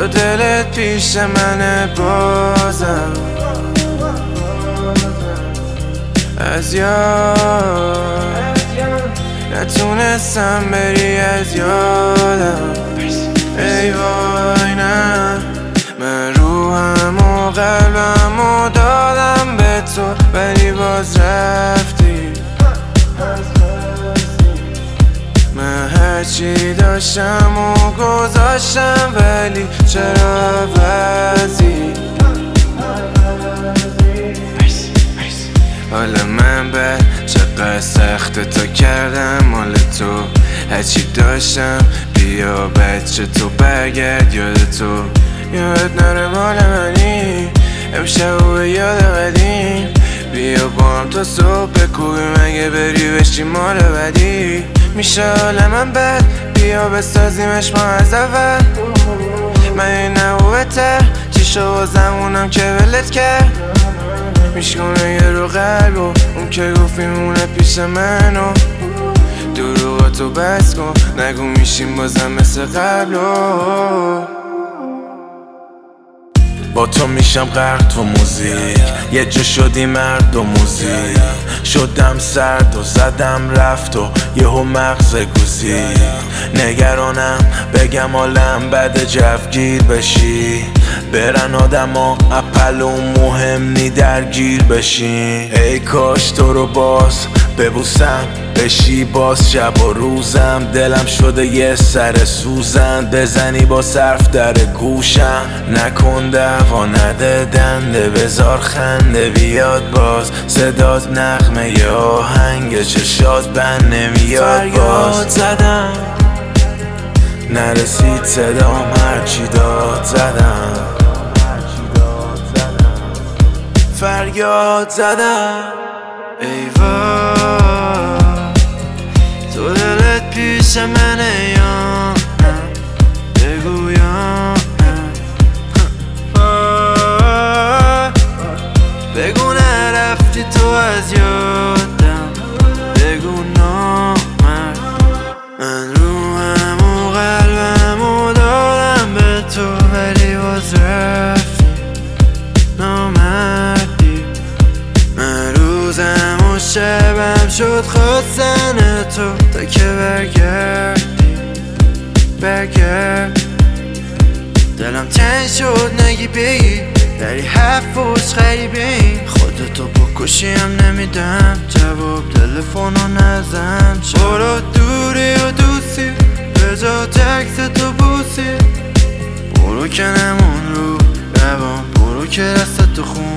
تو دلت پیش منه بازم، از یاد نتونستم بری از یادم. ای وای نه، من روحم و قلبم و دادم به تو ولی باز رفتی. من هرچی داشتم و گذاشتم ولی چرا عوضی؟ حالا من بد چقدر سخت تا کردم مال تو، هرچی داشتم بیا بچه تو برگرد یاد تو. یاد نره مال منی امشب و به یاد قدیم، بیا با هم تا صبح بکوبیم اگه بری بشی مال بدی. میشه حال من بد بیا بسازیمش ما از اول، من این نبوته چیشو با زمونم که ولت کرد. میشکنه یه رو قلب و اون که گفت میمونه پیش من و دروغاتو بس کن نگو میشیم بازم مثل قبل و با تو میشم غرق تو موزیک، یه جا شدی مرد و موزیک، شدم سرد و زدم رفت و یهو مغز گوزی. نگرانم بگم حالم بد جوگیر بشی، برن آدم ها اپل و مهم نی درگیر بشین. ای کاش تو رو باز ببوسم بشی باز شب و روزم، دلم شده یه سر سوزن بزنی با صرف در گوشم. نکن دعوا نده دنده بذار خنده بیاد باز، صدات نغمه یه آهنگ چشات بند نمیاد باز. فریاد زدم نرسید صدام هرچی داد زدم، فریاد زدم ای وای تو دلت پیش منه یا نه، بگو یا نه، بگو نرفتی تو از یادم، بگو نامرد. من روحم و قلبم و دارم به تو ولی باز رفتی نامردی. من روزم و شبم شد خواستن تو تا که برگرد. دلم تنگ شد نگی بگی داری حرف وش غریبین، خودتو بکشیم نمیدم جواب تلفنو نزن. برو دوری و دوستی به جا تکس تو بوسی، برو که نمون رو روان، برو که دست تو خون